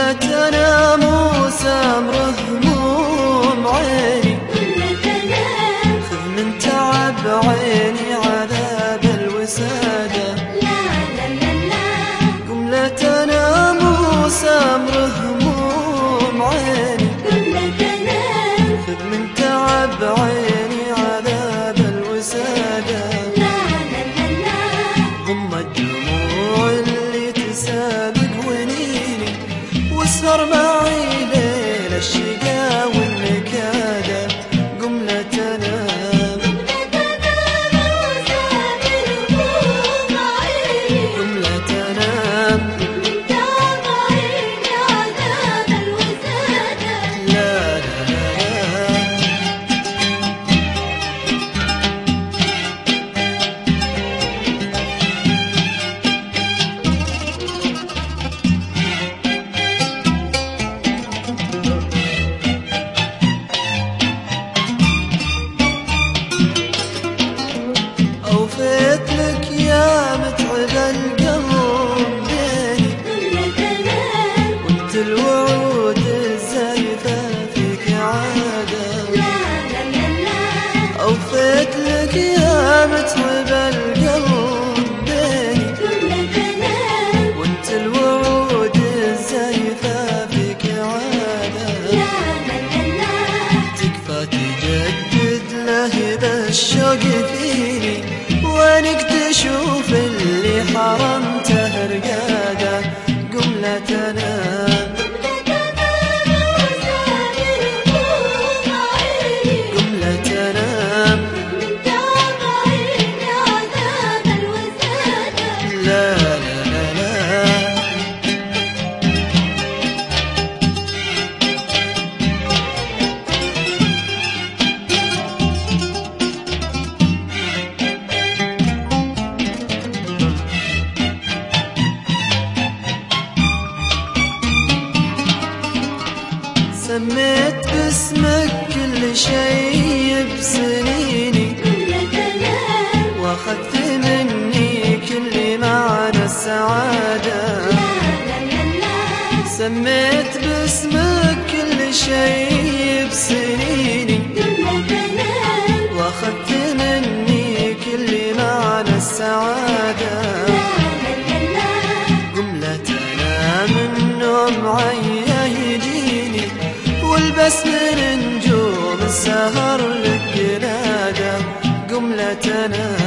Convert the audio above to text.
قملتنا موسى امره هموم عيني، خذ من تعب عيني عذاب الوسادة. قملتنا موسى امره هموم عيني، خذ من تعب عيني عذاب الوسادة. ضم الدموع اللي تسابق ونيني، واسهر معي ليل الشقا والنكادة. قملتنا أوفيت لك يا متعب القلب ديني، وانت الوعود الزايفة فيك عادة. أوفيت لك يا متعب القلب ديني، وانت الوعود الزايفة فيك عادة. تكفى تجدد له ذا الشوق فيني، وينك تشوف اللي حرمته رقاده. قملتنا لا لا لا لا. سميت باسمك كل شيء بسنيني، واخذت مني كل معنى السعادة. سميت باسمك كل شيء بسنيني، واخذت مني كل معنى السعادة. قملتنا من نوم عيا يجيني، والبس من نجوم السهر لك قلادة. قملتنا